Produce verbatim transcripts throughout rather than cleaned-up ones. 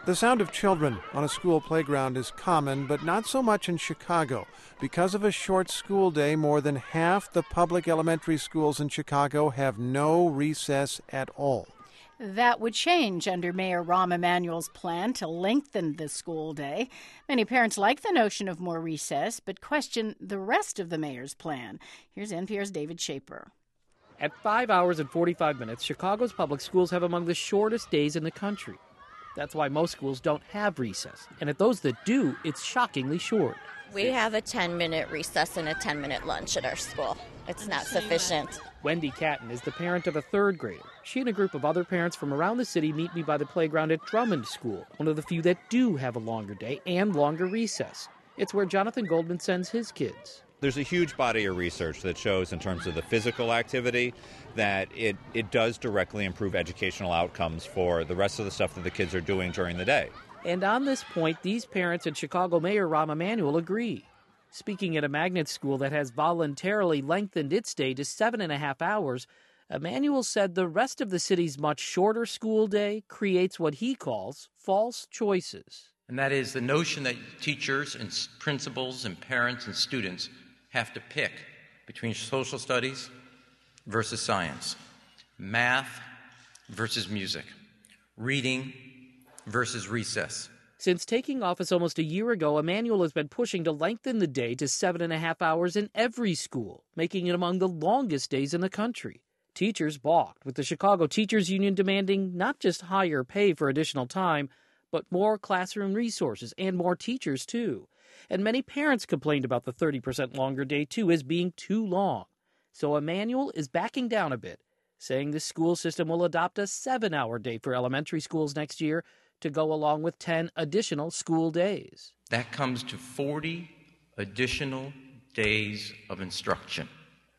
The sound of children on a school playground is common, but not so much in Chicago. Because of a short school day, more than half the public elementary schools in Chicago have no recess at all. That would change under Mayor Rahm Emanuel's plan to lengthen the school day. Many parents like the notion of more recess, but question the rest of the mayor's plan. Here's N P R's David Shaper. At five hours and forty-five minutes, Chicago's public schools have among the shortest days in the country. That's why most schools don't have recess. And at those that do, it's shockingly short. We have a ten-minute recess and a ten-minute lunch at our school. It's not sufficient. Wendy Catton is the parent of a third grader. She and a group of other parents from around the city meet me by the playground at Drummond School, one of the few that do have a longer day and longer recess. It's where Jonathan Goldman sends his kids. There's a huge body of research that shows in terms of the physical activity that it, it does directly improve educational outcomes for the rest of the stuff that the kids are doing during the day. And on this point, these parents and Chicago Mayor Rahm Emanuel agree. Speaking at a magnet school that has voluntarily lengthened its day to seven and a half hours, Emanuel said the rest of the city's much shorter school day creates what he calls false choices. And that is the notion that teachers and principals and parents and students have to pick between social studies versus science, math versus music, reading versus recess. Since taking office almost a year ago, Emanuel has been pushing to lengthen the day to seven and a half hours in every school, making it among the longest days in the country. Teachers balked, with the Chicago Teachers Union demanding not just higher pay for additional time, but more classroom resources and more teachers, too. And many parents complained about the thirty percent longer day, too, as being too long. So Emanuel is backing down a bit, saying the school system will adopt a seven-hour day for elementary schools next year to go along with ten additional school days. That comes to forty additional days of instruction.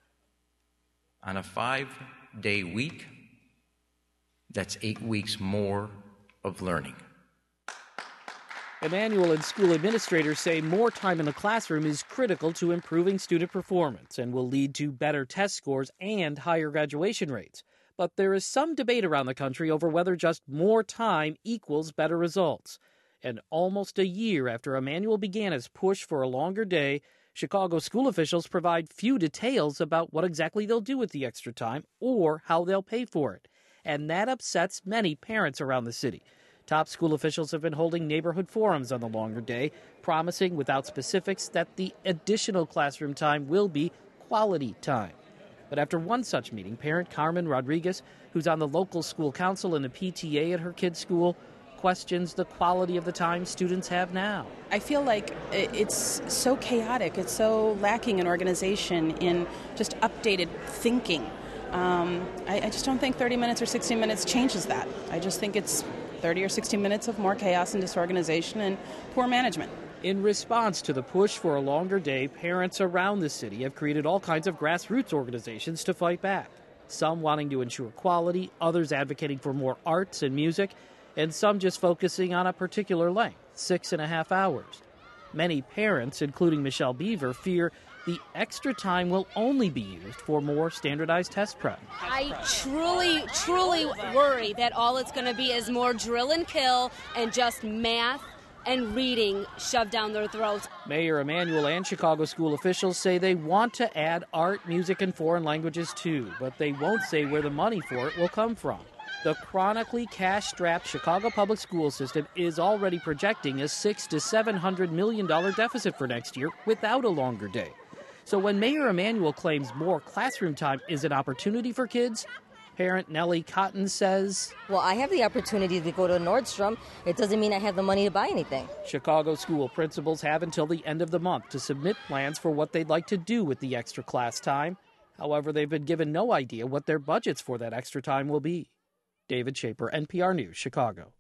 On a five-day week, that's eight weeks more of learning. Emanuel and school administrators say more time in the classroom is critical to improving student performance and will lead to better test scores and higher graduation rates. But there is some debate around the country over whether just more time equals better results. And almost a year after Emanuel began his push for a longer day, Chicago school officials provide few details about what exactly they'll do with the extra time or how they'll pay for it. And that upsets many parents around the city. Top school officials have been holding neighborhood forums on the longer day, promising without specifics that the additional classroom time will be quality time. But after one such meeting, parent Carmen Rodriguez, who's on the local school council and the P T A at her kid's school, questions the quality of the time students have now. I feel like it's so chaotic. It's so lacking in organization, in just updated thinking. Um, I, I just don't think thirty minutes or sixty minutes changes that. I just think it's thirty or sixty minutes of more chaos and disorganization and poor management. In response to the push for a longer day, parents around the city have created all kinds of grassroots organizations to fight back. Some wanting to ensure quality, others advocating for more arts and music, and some just focusing on a particular length, six and a half hours. Many parents, including Michelle Beaver, fear the extra time will only be used for more standardized test prep. I truly, truly worry that all it's going to be is more drill and kill and just math and reading shoved down their throats. Mayor Emanuel and Chicago school officials say they want to add art, music, and foreign languages too, but they won't say where the money for it will come from. The chronically cash-strapped Chicago public school system is already projecting a six to seven hundred million dollar deficit for next year without a longer day. So when Mayor Emanuel claims more classroom time is an opportunity for kids, parent Nellie Cotton says, well, I have the opportunity to go to Nordstrom. It doesn't mean I have the money to buy anything. Chicago school principals have until the end of the month to submit plans for what they'd like to do with the extra class time. However, they've been given no idea what their budgets for that extra time will be. David Shaper, N P R News, Chicago.